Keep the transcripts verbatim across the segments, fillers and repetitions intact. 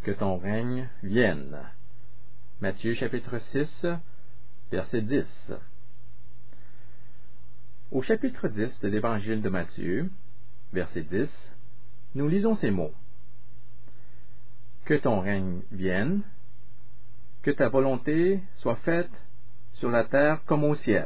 que ton règne vienne. Matthieu chapitre six, verset dix. Au chapitre dix de l'Évangile de Matthieu, verset dix, nous lisons ces mots. Que ton règne vienne, que ta volonté soit faite sur la terre comme au ciel.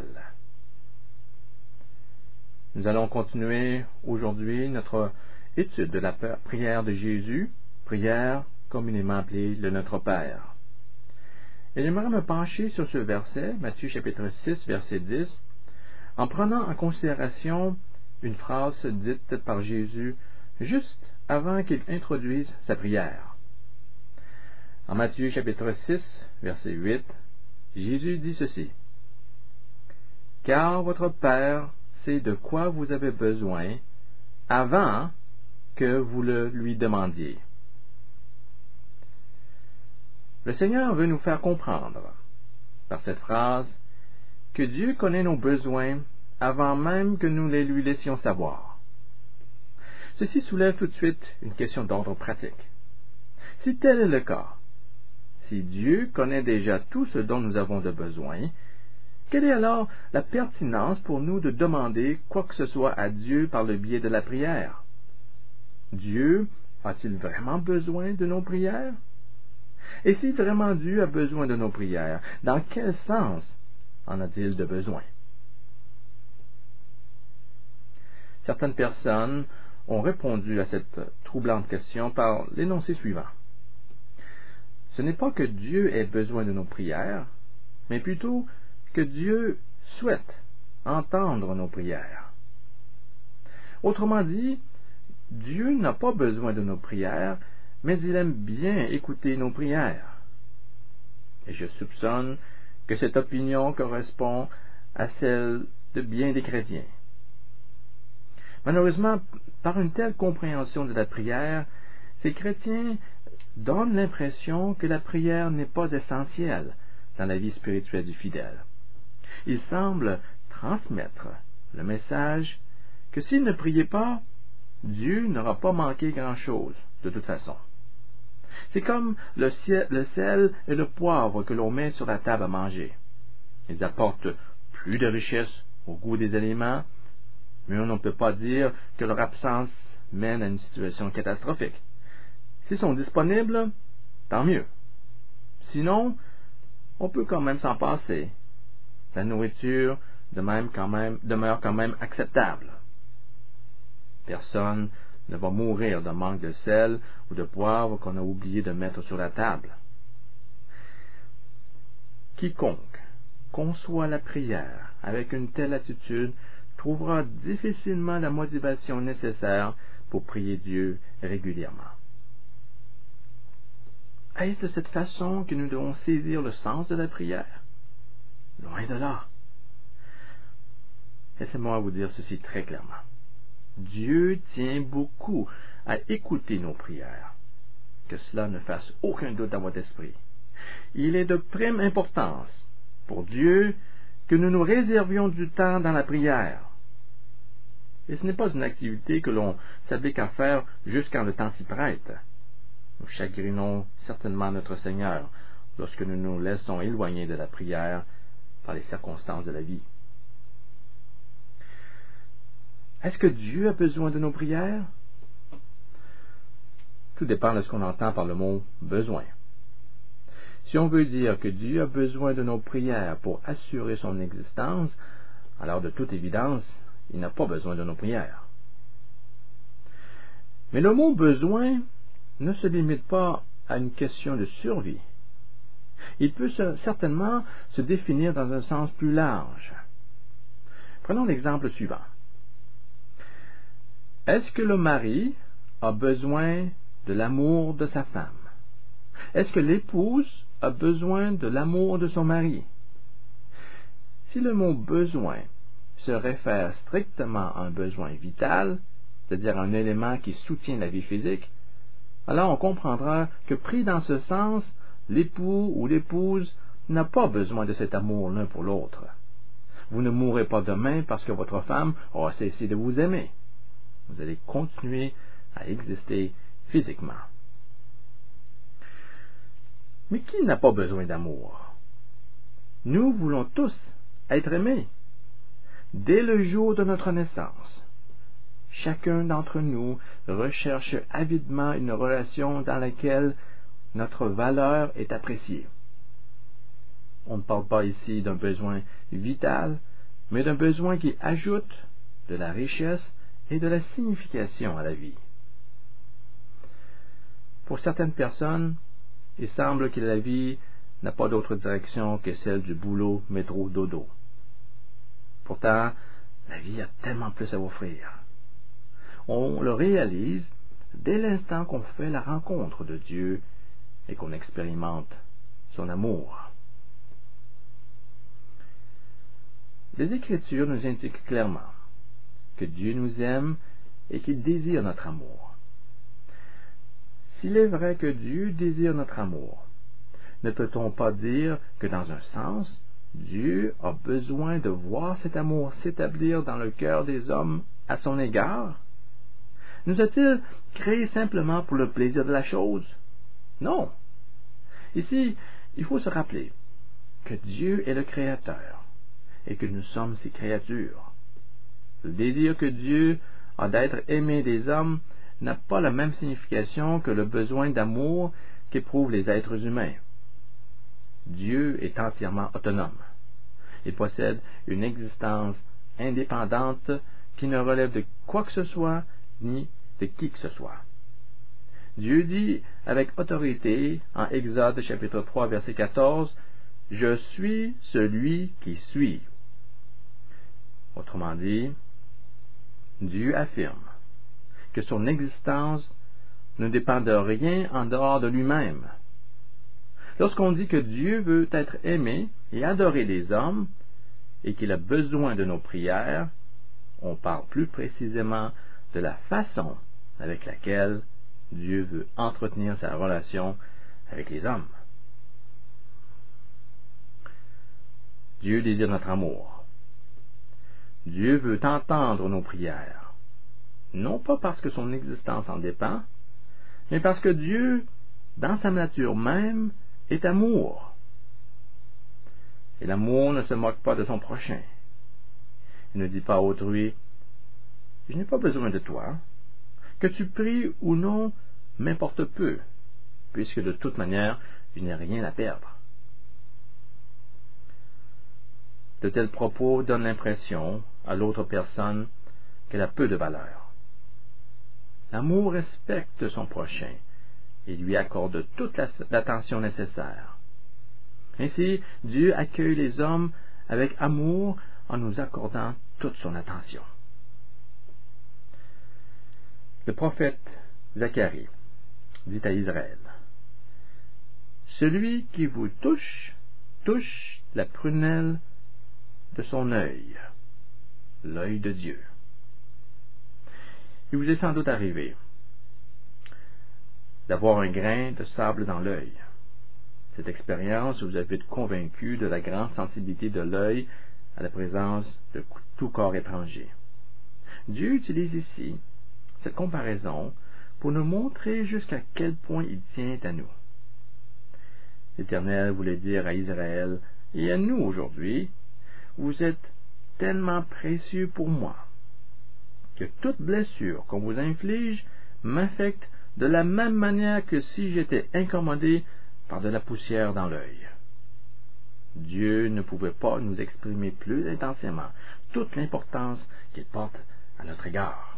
Nous allons continuer aujourd'hui notre étude de la prière de Jésus, prière communément appelée le Notre Père. Et j'aimerais me pencher sur ce verset, Matthieu chapitre six, verset dix, en prenant en considération une phrase dite par Jésus juste avant qu'il introduise sa prière. En Matthieu chapitre six, verset huit, Jésus dit ceci. « Car votre Père sait de quoi vous avez besoin avant que vous le lui demandiez. » Le Seigneur veut nous faire comprendre, par cette phrase, que Dieu connaît nos besoins avant même que nous les lui laissions savoir. Ceci soulève tout de suite une question d'ordre pratique. Si tel est le cas, si Dieu connaît déjà tout ce dont nous avons de besoin, quelle est alors la pertinence pour nous de demander quoi que ce soit à Dieu par le biais de la prière? Dieu a-t-il vraiment besoin de nos prières? Et si vraiment Dieu a besoin de nos prières, dans quel sens en a-t-il de besoin? Certaines personnes ont répondu à cette troublante question par l'énoncé suivant. Ce n'est pas que Dieu ait besoin de nos prières, mais plutôt que Dieu souhaite entendre nos prières. Autrement dit, Dieu n'a pas besoin de nos prières, mais il aime bien écouter nos prières. Et je soupçonne que cette opinion correspond à celle de bien des chrétiens. Malheureusement, par une telle compréhension de la prière, ces chrétiens donnent l'impression que la prière n'est pas essentielle dans la vie spirituelle du fidèle. Ils semblent transmettre le message que s'il ne priait pas, Dieu n'aura pas manqué grand-chose de toute façon. C'est comme le, ciel, le sel et le poivre que l'on met sur la table à manger. Ils apportent plus de richesse au goût des aliments, mais on ne peut pas dire que leur absence mène à une situation catastrophique. S'ils sont disponibles, tant mieux. Sinon, on peut quand même s'en passer. La nourriture de même quand même, demeure quand même acceptable. Personne ne va mourir de manque de sel ou de poivre qu'on a oublié de mettre sur la table. Quiconque conçoit la prière avec une telle attitude trouvera difficilement la motivation nécessaire pour prier Dieu régulièrement. Est-ce de cette façon que nous devons saisir le sens de la prière? Loin de là. Laissez-moi vous dire ceci très clairement. Dieu tient beaucoup à écouter nos prières. Que cela ne fasse aucun doute dans votre esprit. Il est de prime importance pour Dieu que nous nous réservions du temps dans la prière. Et ce n'est pas une activité que l'on s'applique à faire juste quand le temps s'y prête. Nous chagrinons certainement notre Seigneur lorsque nous nous laissons éloigner de la prière par les circonstances de la vie. Est-ce que Dieu a besoin de nos prières? Tout dépend de ce qu'on entend par le mot « besoin ». Si on veut dire que Dieu a besoin de nos prières pour assurer son existence, alors de toute évidence, il n'a pas besoin de nos prières. Mais le mot « besoin » ne se limite pas à une question de survie. Il peut se, certainement se définir dans un sens plus large. Prenons l'exemple suivant. Est-ce que le mari a besoin de l'amour de sa femme? Est-ce que l'épouse a besoin de l'amour de son mari? Si le mot « besoin » se réfère strictement à un besoin vital, c'est-à-dire un élément qui soutient la vie physique, alors on comprendra que pris dans ce sens, l'époux ou l'épouse n'a pas besoin de cet amour l'un pour l'autre. Vous ne mourrez pas demain parce que votre femme aura cessé de vous aimer. Vous allez continuer à exister physiquement. Mais qui n'a pas besoin d'amour? Nous voulons tous être aimés. Dès le jour de notre naissance, chacun d'entre nous recherche avidement une relation dans laquelle notre valeur est appréciée. On ne parle pas ici d'un besoin vital, mais d'un besoin qui ajoute de la richesse et de la signification à la vie. Pour certaines personnes, il semble que la vie n'a pas d'autre direction que celle du boulot, métro, dodo. Pourtant, la vie a tellement plus à offrir. On le réalise dès l'instant qu'on fait la rencontre de Dieu et qu'on expérimente son amour. Les Écritures nous indiquent clairement que Dieu nous aime et qu'il désire notre amour. S'il est vrai que Dieu désire notre amour, ne peut-on pas dire que dans un sens, Dieu a besoin de voir cet amour s'établir dans le cœur des hommes à son égard? Nous a-t-il créés simplement pour le plaisir de la chose? Non. Ici, il faut se rappeler que Dieu est le Créateur et que nous sommes ses créatures. Le désir que Dieu a d'être aimé des hommes n'a pas la même signification que le besoin d'amour qu'éprouvent les êtres humains. Dieu est entièrement autonome. Il possède une existence indépendante qui ne relève de quoi que ce soit ni de qui que ce soit. Dieu dit avec autorité en Exode chapitre trois verset quatorze, « Je suis celui qui suis ». Autrement dit, Dieu affirme que son existence ne dépend de rien en dehors de lui-même. Lorsqu'on dit que Dieu veut être aimé et adoré des hommes et qu'il a besoin de nos prières, on parle plus précisément de la façon avec laquelle Dieu veut entretenir sa relation avec les hommes. Dieu désire notre amour. Dieu veut entendre nos prières, non pas parce que son existence en dépend, mais parce que Dieu, dans sa nature même, est amour. Et l'amour ne se moque pas de son prochain. Il ne dit pas à autrui, « Je n'ai pas besoin de toi. Que tu pries ou non, m'importe peu, puisque de toute manière, je n'ai rien à perdre. » De tels propos donnent l'impression à l'autre personne qu'elle a peu de valeur. L'amour respecte son prochain et lui accorde toute l'attention nécessaire. Ainsi, Dieu accueille les hommes avec amour en nous accordant toute son attention. Le prophète Zacharie dit à Israël, « Celui qui vous touche, touche la prunelle de son œil, l'œil de Dieu. » Il vous est sans doute arrivé d'avoir un grain de sable dans l'œil. Cette expérience vous a vite convaincu de la grande sensibilité de l'œil à la présence de tout corps étranger. Dieu utilise ici cette comparaison pour nous montrer jusqu'à quel point il tient à nous. L'Éternel voulait dire à Israël et à nous aujourd'hui, « Vous êtes tellement précieux pour moi que toute blessure qu'on vous inflige m'affecte de la même manière que si j'étais incommodé par de la poussière dans l'œil. » Dieu ne pouvait pas nous exprimer plus intensément toute l'importance qu'il porte à notre égard.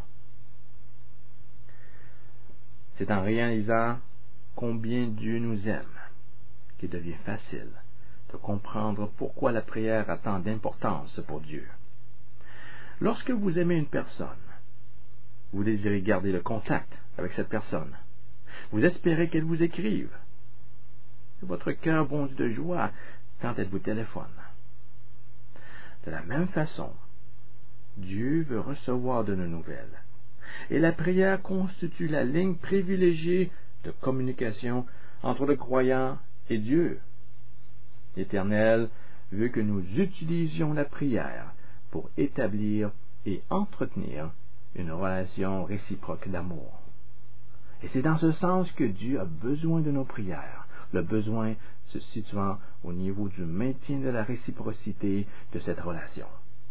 C'est en réalisant combien Dieu nous aime qu'il devient facile de comprendre pourquoi la prière a tant d'importance pour Dieu. Lorsque vous aimez une personne, vous désirez garder le contact avec cette personne. Vous espérez qu'elle vous écrive. Votre cœur bondit de joie quand elle vous téléphone. De la même façon, Dieu veut recevoir de nos nouvelles. Et la prière constitue la ligne privilégiée de communication entre le croyant et Dieu. L'Éternel veut que nous utilisions la prière pour établir et entretenir une relation réciproque d'amour. Et c'est dans ce sens que Dieu a besoin de nos prières, le besoin se situant au niveau du maintien de la réciprocité de cette relation.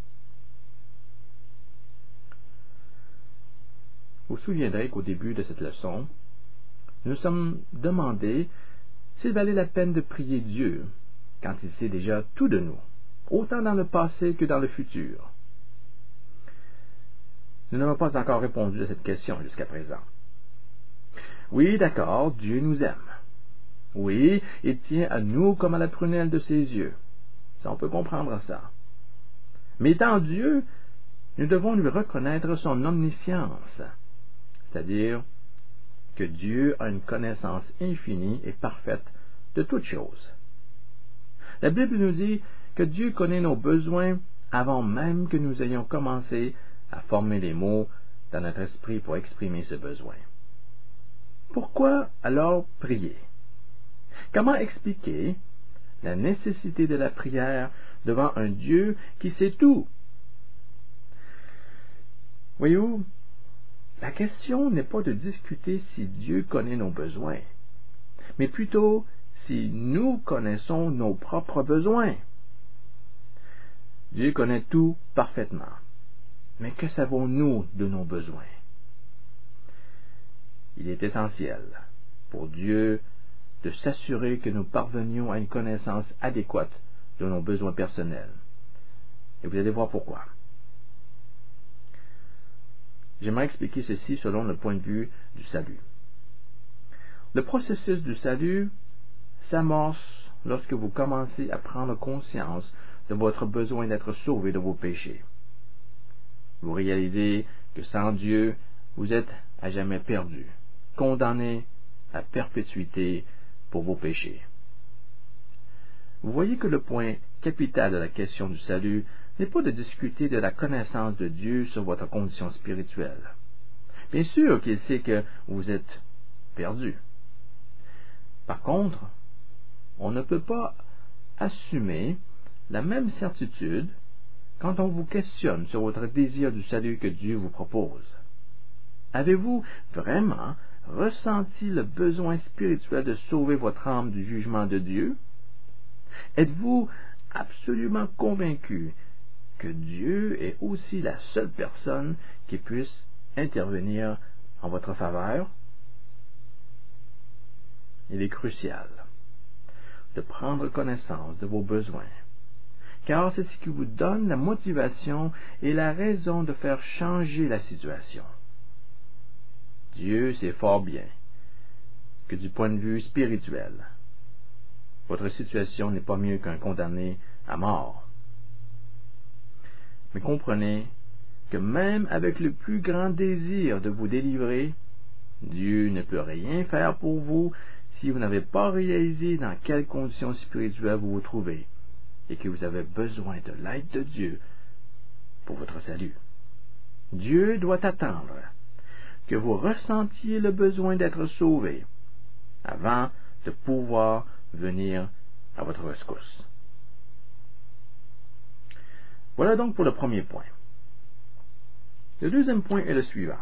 Vous vous souviendrez qu'au début de cette leçon, nous nous sommes demandé s'il valait la peine de prier Dieu quand il sait déjà tout de nous, autant dans le passé que dans le futur. Nous n'avons pas encore répondu à cette question jusqu'à présent. Oui, d'accord, Dieu nous aime. Oui, il tient à nous comme à la prunelle de ses yeux. Ça, on peut comprendre ça. Mais étant Dieu, nous devons lui reconnaître son omniscience, c'est-à-dire que Dieu a une connaissance infinie et parfaite de toutes choses. La Bible nous dit que Dieu connaît nos besoins avant même que nous ayons commencé à former les mots dans notre esprit pour exprimer ce besoin. Pourquoi alors prier? Comment expliquer la nécessité de la prière devant un Dieu qui sait tout? Voyez-vous, la question n'est pas de discuter si Dieu connaît nos besoins, mais plutôt si nous connaissons nos propres besoins. Dieu connaît tout parfaitement, mais que savons-nous de nos besoins? Il est essentiel pour Dieu de s'assurer que nous parvenions à une connaissance adéquate de nos besoins personnels. Et vous allez voir pourquoi. J'aimerais expliquer ceci selon le point de vue du salut. Le processus du salut s'amorce lorsque vous commencez à prendre conscience de votre besoin d'être sauvé de vos péchés. Vous réalisez que sans Dieu, vous êtes à jamais perdu, condamné à perpétuité pour vos péchés. Vous voyez que le point capital de la question du salut n'est pas de discuter de la connaissance de Dieu sur votre condition spirituelle. Bien sûr qu'il sait que vous êtes perdu. Par contre, on ne peut pas assumer la même certitude quand on vous questionne sur votre désir du salut que Dieu vous propose. Avez-vous vraiment ressenti le besoin spirituel de sauver votre âme du jugement de Dieu? Êtes-vous absolument convaincu que Dieu est aussi la seule personne qui puisse intervenir en votre faveur? Il est crucial de prendre connaissance de vos besoins, car c'est ce qui vous donne la motivation et la raison de faire changer la situation. Dieu sait fort bien que du point de vue spirituel, votre situation n'est pas mieux qu'un condamné à mort. Mais comprenez que même avec le plus grand désir de vous délivrer, Dieu ne peut rien faire pour vous si vous n'avez pas réalisé dans quelles conditions spirituelles vous vous trouvez et que vous avez besoin de l'aide de Dieu pour votre salut. Dieu doit attendre que vous ressentiez le besoin d'être sauvé avant de pouvoir venir à votre rescousse. Voilà donc pour le premier point. Le deuxième point est le suivant.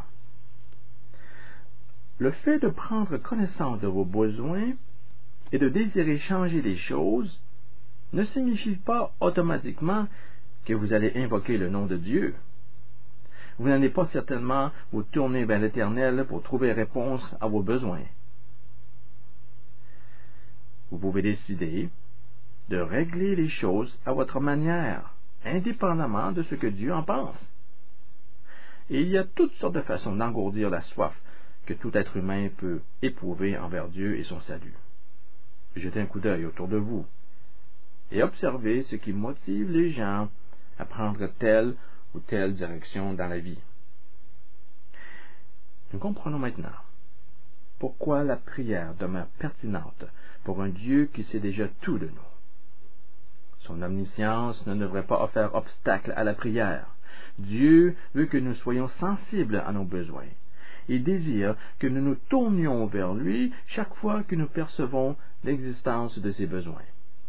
Le fait de prendre connaissance de vos besoins et de désirer changer les choses ne signifie pas automatiquement que vous allez invoquer le nom de Dieu. Vous n'allez pas certainement vous tourner vers l'Éternel pour trouver réponse à vos besoins. Vous pouvez décider de régler les choses à votre manière, indépendamment de ce que Dieu en pense. Et il y a toutes sortes de façons d'engourdir la soif que tout être humain peut éprouver envers Dieu et son salut. Jetez un coup d'œil autour de vous et observez ce qui motive les gens à prendre telle ou telle direction dans la vie. Nous comprenons maintenant pourquoi la prière demeure pertinente pour un Dieu qui sait déjà tout de nous. Son omniscience ne devrait pas faire obstacle à la prière. Dieu veut que nous soyons sensibles à nos besoins. Il désire que nous nous tournions vers lui chaque fois que nous percevons l'existence de ses besoins.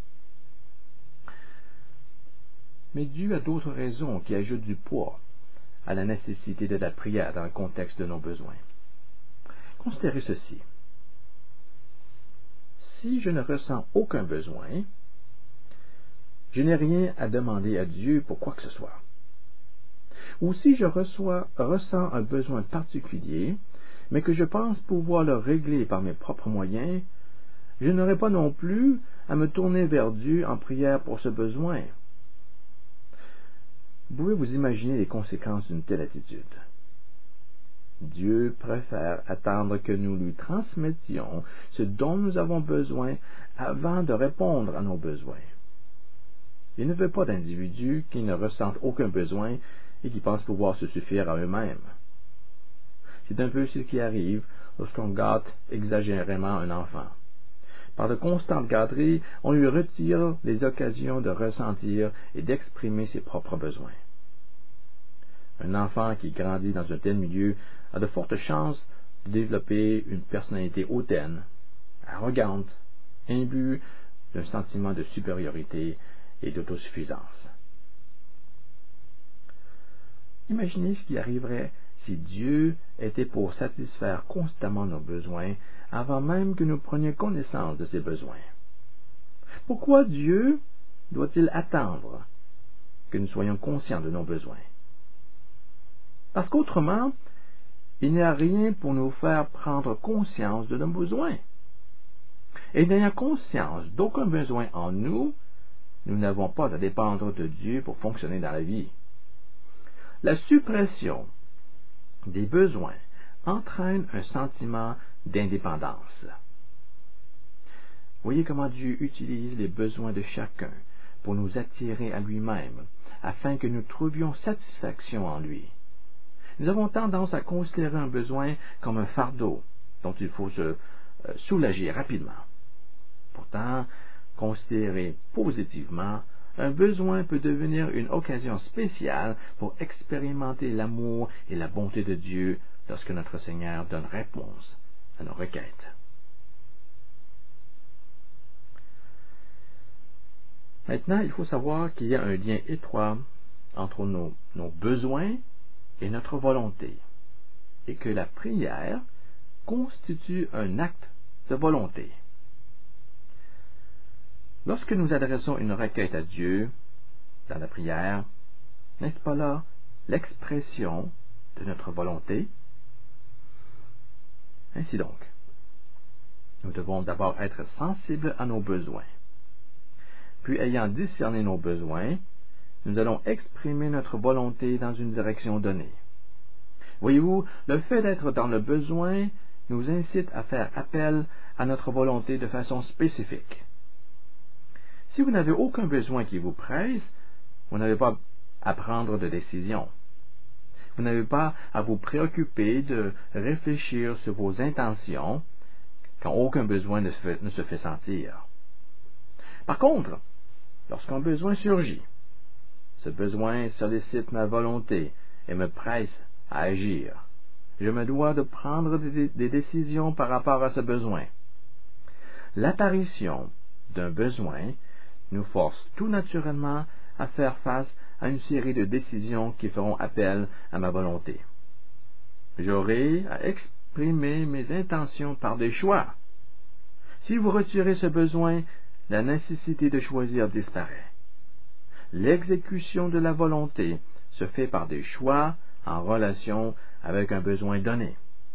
Mais Dieu a d'autres raisons qui ajoutent du poids à la nécessité de la prière dans le contexte de nos besoins. Considérez ceci. si je ne ressens aucun besoin, je n'ai rien à demander à Dieu pour quoi que ce soit. Ou si je reçois, ressens un besoin particulier, mais que je pense pouvoir le régler par mes propres moyens, je n'aurai pas non plus à me tourner vers Dieu en prière pour ce besoin. Vous pouvez vous imaginer les conséquences d'une telle attitude. Dieu préfère attendre que nous lui transmettions ce dont nous avons besoin avant de répondre à nos besoins. Il ne veut pas d'individus qui ne ressentent aucun besoin et qui pensent pouvoir se suffire à eux-mêmes. C'est un peu ce qui arrive lorsqu'on gâte exagérément un enfant. Par de constantes gâteries, on lui retire les occasions de ressentir et d'exprimer ses propres besoins. Un enfant qui grandit dans un tel milieu a de fortes chances de développer une personnalité hautaine, arrogante, imbue d'un sentiment de supériorité et d'autosuffisance. Imaginez ce qui arriverait si Dieu était pour satisfaire constamment nos besoins avant même que nous prenions connaissance de ces besoins. Pourquoi Dieu doit-il attendre que nous soyons conscients de nos besoins? Parce qu'autrement, il n'y a rien pour nous faire prendre conscience de nos besoins. Et n'ayant conscience d'aucun besoin en nous, nous n'avons pas à dépendre de Dieu pour fonctionner dans la vie. La suppression des besoins entraîne un sentiment d'indépendance. Voyez comment Dieu utilise les besoins de chacun pour nous attirer à lui-même, afin que nous trouvions satisfaction en lui. Nous avons tendance à considérer un besoin comme un fardeau dont il faut se euh, soulager rapidement. Pourtant, considéré positivement, un besoin peut devenir une occasion spéciale pour expérimenter l'amour et la bonté de Dieu lorsque notre Seigneur donne réponse à nos requêtes. Maintenant, il faut savoir qu'il y a un lien étroit entre nos, nos besoins et notre volonté, et que la prière constitue un acte de volonté. Lorsque nous adressons une requête à Dieu dans la prière, n'est-ce pas là l'expression de notre volonté? Ainsi donc, nous devons d'abord être sensibles à nos besoins. Puis, ayant discerné nos besoins, nous allons exprimer notre volonté dans une direction donnée. Voyez-vous, le fait d'être dans le besoin nous incite à faire appel à notre volonté de façon spécifique. Si vous n'avez aucun besoin qui vous presse, vous n'avez pas à prendre de décision. Vous n'avez pas à vous préoccuper de réfléchir sur vos intentions quand aucun besoin ne se fait, ne se fait sentir. Par contre, lorsqu'un besoin surgit, ce besoin sollicite ma volonté et me presse à agir. Je me dois de prendre des, des décisions par rapport à ce besoin. L'apparition d'un besoin nous force tout naturellement à faire face à une série de décisions qui feront appel à ma volonté. J'aurai à exprimer mes intentions par des choix. Si vous retirez ce besoin, la nécessité de choisir disparaît. L'exécution de la volonté se fait par des choix en relation avec un besoin donné.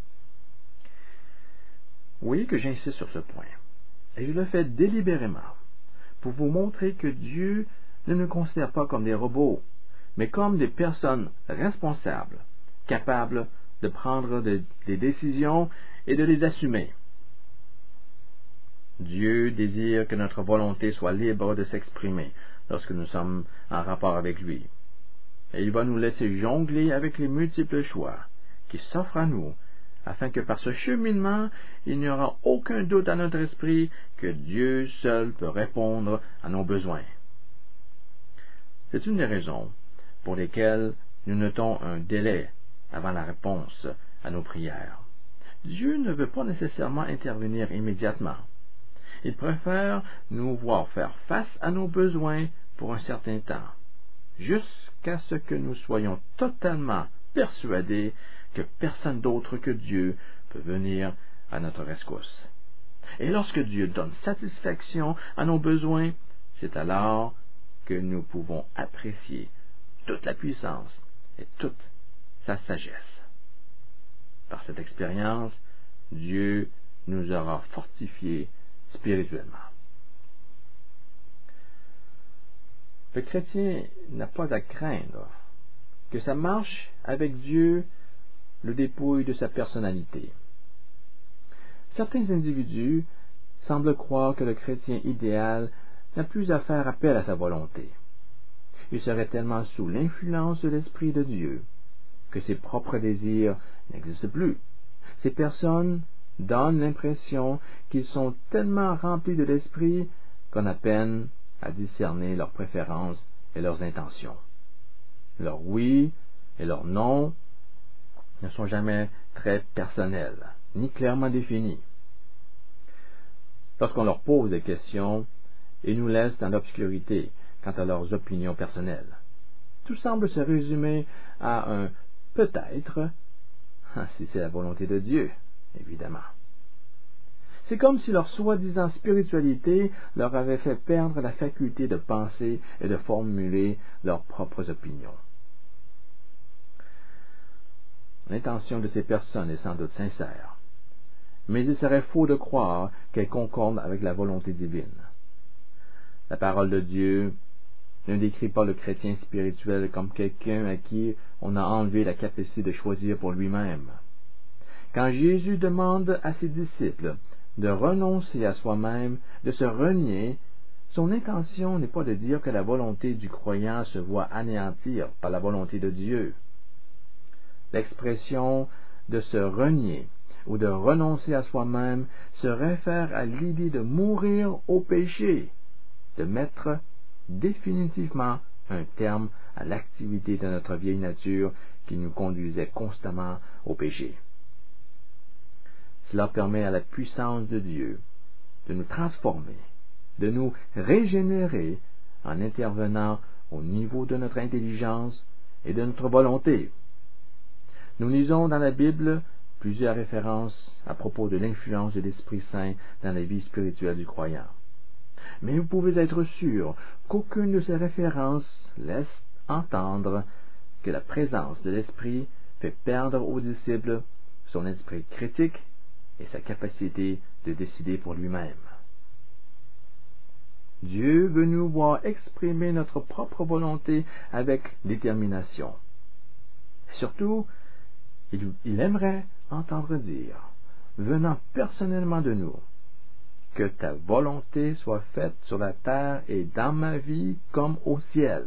Vous voyez que j'insiste sur ce point, et je le fais délibérément, pour vous montrer que Dieu ne nous considère pas comme des robots, mais comme des personnes responsables, capables de prendre de, des décisions et de les assumer. Dieu désire que notre volonté soit libre de s'exprimer lorsque nous sommes en rapport avec lui. Et il va nous laisser jongler avec les multiples choix qui s'offrent à nous, afin que par ce cheminement, il n'y aura aucun doute à notre esprit que Dieu seul peut répondre à nos besoins. C'est une des raisons pour lesquelles nous notons un délai avant la réponse à nos prières. Dieu ne veut pas nécessairement intervenir immédiatement. Il préfère nous voir faire face à nos besoins pour un certain temps, jusqu'à ce que nous soyons totalement persuadés que personne d'autre que Dieu peut venir à notre rescousse. Et lorsque Dieu donne satisfaction à nos besoins, c'est alors que nous pouvons apprécier toute la puissance et toute sa sagesse. Par cette expérience, Dieu nous aura fortifiés spirituellement. Le chrétien n'a pas à craindre que sa marche avec Dieu le dépouille de sa personnalité. Certains individus semblent croire que le chrétien idéal n'a plus à faire appel à sa volonté. Il serait tellement sous l'influence de l'Esprit de Dieu que ses propres désirs n'existent plus. Ces personnes donnent l'impression qu'ils sont tellement remplis de l'Esprit qu'on a peine à discerner leurs préférences et leurs intentions. Leur oui et leur non ne sont jamais très personnels, ni clairement définis. Lorsqu'on leur pose des questions, ils nous laissent dans l'obscurité quant à leurs opinions personnelles. Tout semble se résumer à un peut-être, si c'est la volonté de Dieu, évidemment. C'est comme si leur soi-disant spiritualité leur avait fait perdre la faculté de penser et de formuler leurs propres opinions. L'intention de ces personnes est sans doute sincère, mais il serait faux de croire qu'elle concorde avec la volonté divine. La parole de Dieu ne décrit pas le chrétien spirituel comme quelqu'un à qui on a enlevé la capacité de choisir pour lui-même. Quand Jésus demande à ses disciples de renoncer à soi-même, de se renier, son intention n'est pas de dire que la volonté du croyant se voit anéantir par la volonté de Dieu. L'expression de se renier ou de renoncer à soi-même se réfère à l'idée de mourir au péché, de mettre définitivement un terme à l'activité de notre vieille nature qui nous conduisait constamment au péché. Cela permet à la puissance de Dieu de nous transformer, de nous régénérer en intervenant au niveau de notre intelligence et de notre volonté. Nous lisons dans la Bible plusieurs références à propos de l'influence de l'Esprit Saint dans la vie spirituelle du croyant. Mais vous pouvez être sûr qu'aucune de ces références laisse entendre que la présence de l'Esprit fait perdre aux disciples son esprit critique et sa capacité de décider pour lui-même. Dieu veut nous voir exprimer notre propre volonté avec détermination. Et surtout, il, il aimerait entendre dire, venant personnellement de nous, que ta volonté soit faite sur la terre et dans ma vie comme au ciel.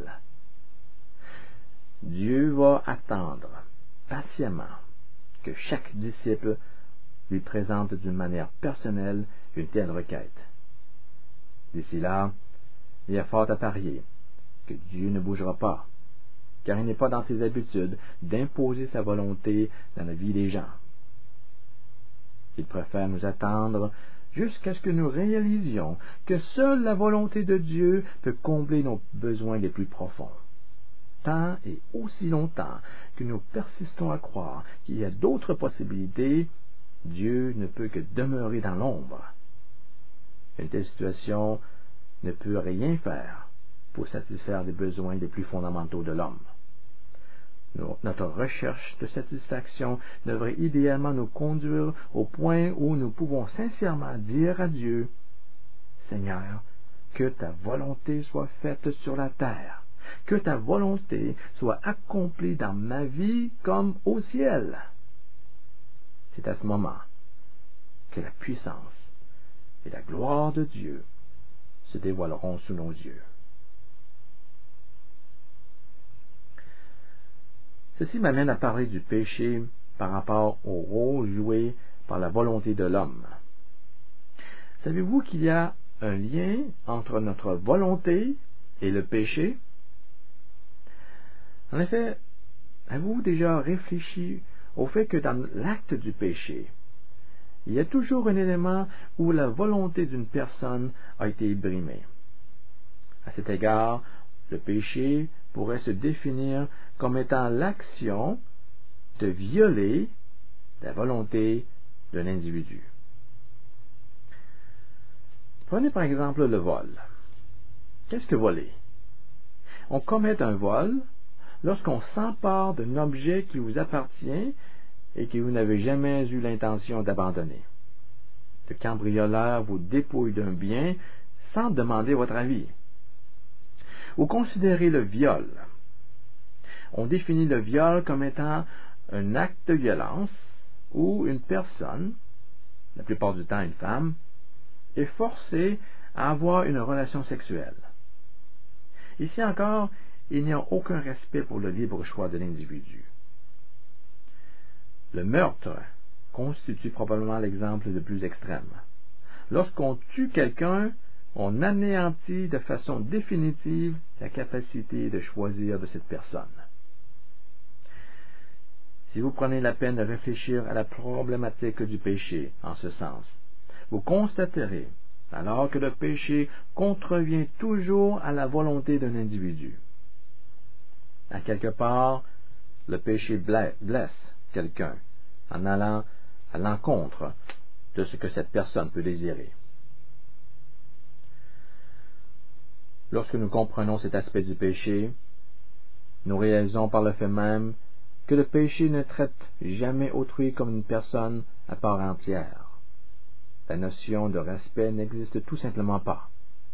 Dieu va attendre patiemment que chaque disciple lui présente d'une manière personnelle une telle requête. D'ici là, il y a fort à parier que Dieu ne bougera pas, car il n'est pas dans ses habitudes d'imposer sa volonté dans la vie des gens. Il préfère nous attendre jusqu'à ce que nous réalisions que seule la volonté de Dieu peut combler nos besoins les plus profonds. Tant et aussi longtemps que nous persistons à croire qu'il y a d'autres possibilités, Dieu ne peut que demeurer dans l'ombre. Une telle situation ne peut rien faire pour satisfaire les besoins les plus fondamentaux de l'homme. Notre recherche de satisfaction devrait idéalement nous conduire au point où nous pouvons sincèrement dire à Dieu, « Seigneur, que ta volonté soit faite sur la terre, que ta volonté soit accomplie dans ma vie comme au ciel. » C'est à ce moment que la puissance et la gloire de Dieu se dévoileront sous nos yeux. Ceci m'amène à parler du péché par rapport au rôle joué par la volonté de l'homme. Savez-vous qu'il y a un lien entre notre volonté et le péché? En effet, avez-vous déjà réfléchi au fait que dans l'acte du péché, il y a toujours un élément où la volonté d'une personne a été brimée? À cet égard, le péché pourrait se définir comme étant l'action de violer la volonté d'un individu. Prenez par exemple le vol. Qu'est-ce que voler? On commet un vol lorsqu'on s'empare d'un objet qui vous appartient et que vous n'avez jamais eu l'intention d'abandonner. Le cambrioleur vous dépouille d'un bien sans demander votre avis. Ou considérez le viol. On définit le viol comme étant un acte de violence où une personne, la plupart du temps une femme, est forcée à avoir une relation sexuelle. Ici encore, il n'y a aucun respect pour le libre choix de l'individu. Le meurtre constitue probablement l'exemple le plus extrême. Lorsqu'on tue quelqu'un, on anéantit de façon définitive la capacité de choisir de cette personne. Si vous prenez la peine de réfléchir à la problématique du péché en ce sens, vous constaterez alors que le péché contrevient toujours à la volonté d'un individu. À quelque part, le péché blesse quelqu'un en allant à l'encontre de ce que cette personne peut désirer. Lorsque nous comprenons cet aspect du péché, nous réalisons par le fait même que le péché ne traite jamais autrui comme une personne à part entière. La notion de respect n'existe tout simplement pas.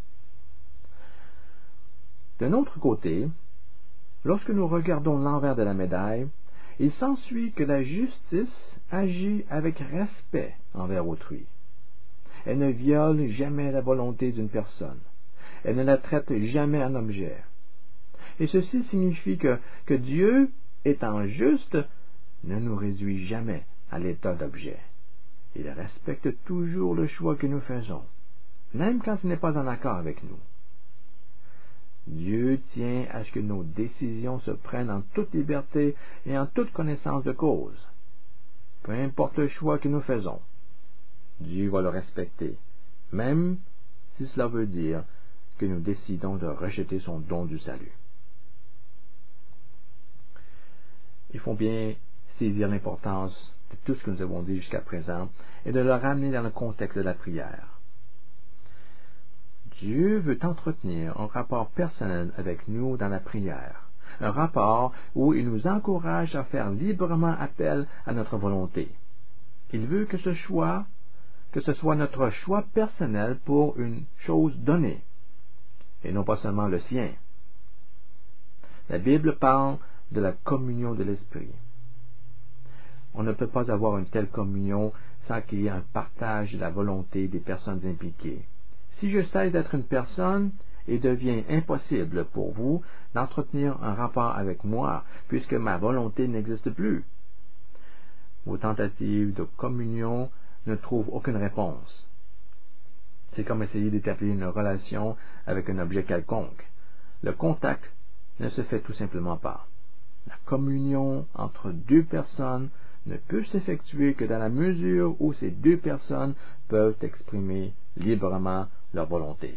D'un autre côté, lorsque nous regardons l'envers de la médaille, il s'ensuit que la justice agit avec respect envers autrui. Elle ne viole jamais la volonté d'une personne. Elle ne la traite jamais en objet. Et ceci signifie que, que Dieu, étant juste, ne nous réduit jamais à l'état d'objet. Il respecte toujours le choix que nous faisons, même quand il n'est pas en accord avec nous. Dieu tient à ce que nos décisions se prennent en toute liberté et en toute connaissance de cause. Peu importe le choix que nous faisons, Dieu va le respecter, même si cela veut dire que nous décidons de rejeter son don du salut. Il faut bien saisir l'importance de tout ce que nous avons dit jusqu'à présent et de le ramener dans le contexte de la prière. Dieu veut entretenir un rapport personnel avec nous dans la prière, un rapport où il nous encourage à faire librement appel à notre volonté. Il veut que ce choix, que ce soit notre choix personnel pour une chose donnée, et non pas seulement le sien. La Bible parle de la communion de l'Esprit. On ne peut pas avoir une telle communion sans qu'il y ait un partage de la volonté des personnes impliquées. Si je cesse d'être une personne, il devient impossible pour vous d'entretenir un rapport avec moi, puisque ma volonté n'existe plus. Vos tentatives de communion ne trouvent aucune réponse. C'est comme essayer d'établir une relation avec un objet quelconque. Le contact ne se fait tout simplement pas. La communion entre deux personnes ne peut s'effectuer que dans la mesure où ces deux personnes peuvent exprimer librement leur volonté.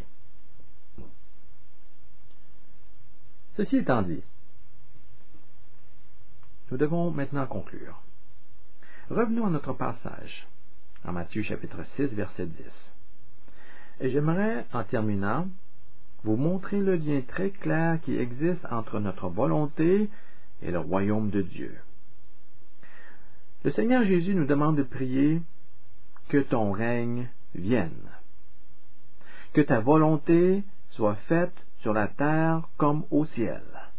Ceci étant dit, nous devons maintenant conclure. Revenons à notre passage, en Matthieu chapitre six, verset dix. Et j'aimerais, en terminant, vous montrer le lien très clair qui existe entre notre volonté et le royaume de Dieu. Le Seigneur Jésus nous demande de prier « Que ton règne vienne ». Que ta volonté soit faite sur la terre comme au ciel.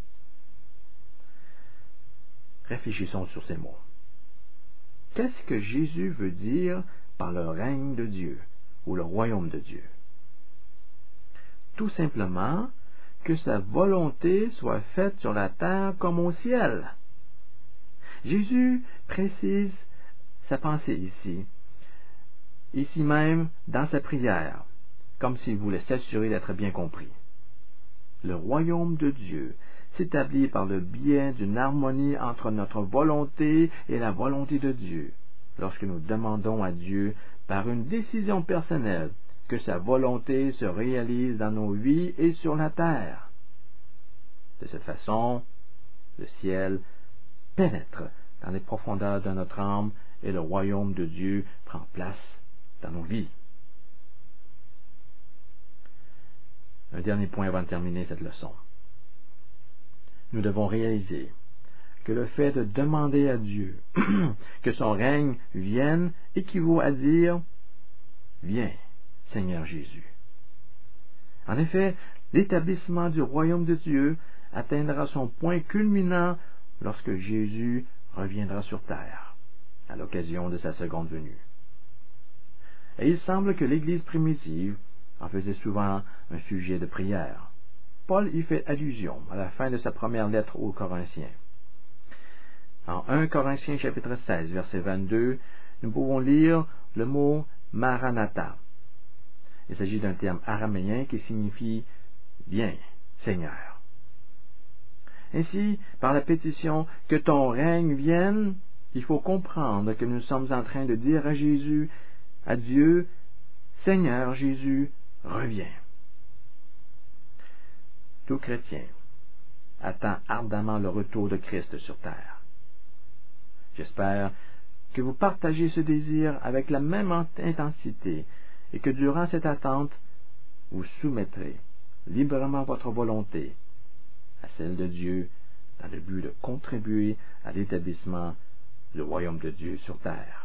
Réfléchissons sur ces mots. Qu'est-ce que Jésus veut dire par le règne de Dieu ou le royaume de Dieu? Tout simplement que sa volonté soit faite sur la terre comme au ciel. Jésus précise sa pensée ici, ici même dans sa prière, comme s'il voulait s'assurer d'être bien compris. Le royaume de Dieu s'établit par le biais d'une harmonie entre notre volonté et la volonté de Dieu, lorsque nous demandons à Dieu, par une décision personnelle, que sa volonté se réalise dans nos vies et sur la terre. De cette façon, le ciel pénètre dans les profondeurs de notre âme et le royaume de Dieu prend place dans nos vies. dernier point avant de terminer cette leçon. Nous devons réaliser que le fait de demander à Dieu que son règne vienne équivaut à dire « Viens, Seigneur Jésus ». En effet, l'établissement du royaume de Dieu atteindra son point culminant lorsque Jésus reviendra sur terre, à l'occasion de sa seconde venue. Et il semble que l'Église primitive en faisait souvent un sujet de prière. Paul y fait allusion à la fin de sa première lettre aux Corinthiens. En premier Corinthiens chapitre seize, verset vingt-deux, nous pouvons lire le mot « Maranatha ». Il s'agit d'un terme araméen qui signifie « Viens, Seigneur ». Ainsi, par la pétition « Que ton règne vienne », il faut comprendre que nous sommes en train de dire à Jésus, à Dieu, « Seigneur Jésus, reviens ». Tout chrétien attend ardemment le retour de Christ sur terre. J'espère que vous partagez ce désir avec la même intensité et que durant cette attente, vous soumettrez librement votre volonté à celle de Dieu dans le but de contribuer à l'établissement du royaume de Dieu sur terre.